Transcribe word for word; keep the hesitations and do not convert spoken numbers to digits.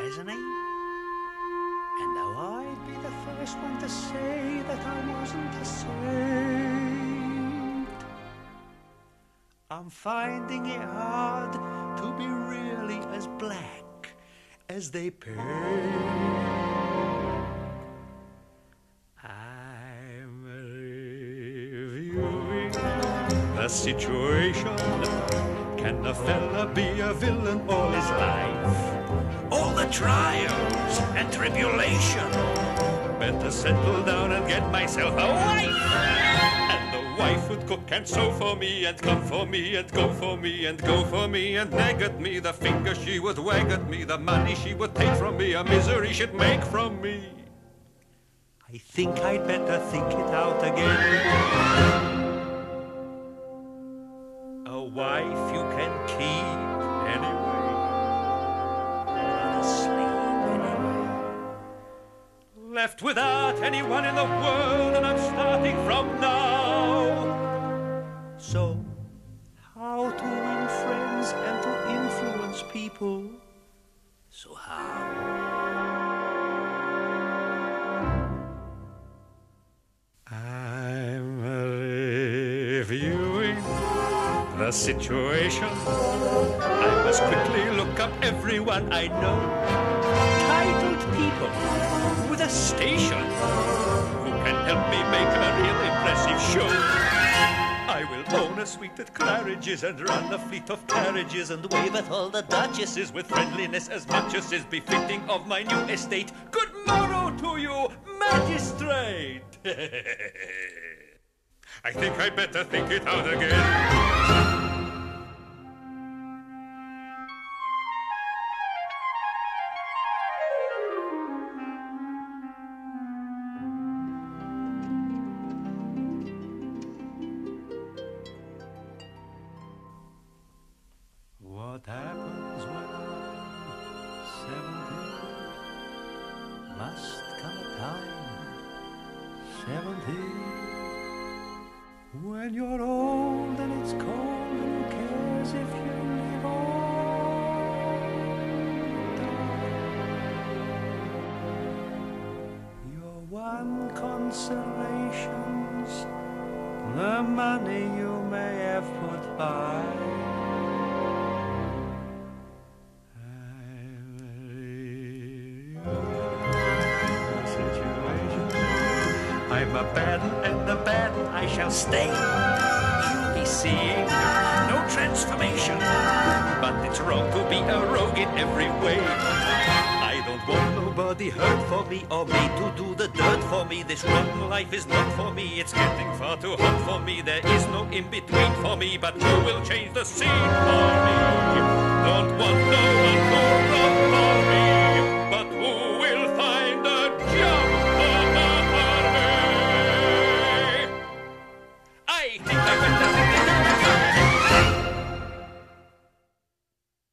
hasn't he? And though I'd be the first one to say that I wasn't a saint, I'm finding it hard to be really as black as they paint. I'm reviewing the situation. Can a fella be a villain all his life? All the trials and tribulation. Better settle down and get myself a wife. And the wife would cook and sew for me, and come for me, and go for me, and go for me, and nag at me. The finger she would wag at me, the money she would take from me, a misery she'd make from me. I think I'd better think it out again. A wife you can keep anyway. Rather sleep anyway. Left without anyone in the world, and I'm starting from now. So, how to win friends and to influence people? So how? I'm reviewing the situation. I must quickly look up everyone I know. Titled people with a station who can help me make a real impressive show. I will own a suite at Claridge's and run a fleet of carriages and wave at all the duchesses with friendliness as much as is befitting of my new estate. Good morrow to you, magistrate! I think I'd better think it out again. What happens when I'm seventy? Must come a time, seventy, when you're old and it's cold and who cares if you live or die? Your one consolation's the money you may have put by. I'm a bad un, and a bad un I shall stay. You'll be seeing no transformation, but it's wrong to be a rogue in every way. I don't want nobody hurt for me or me to do the dirt for me. This rotten life is not for me. It's getting far too hot for me. There is no in-between for me, but who will change the scene for me? Don't want no one to run for me.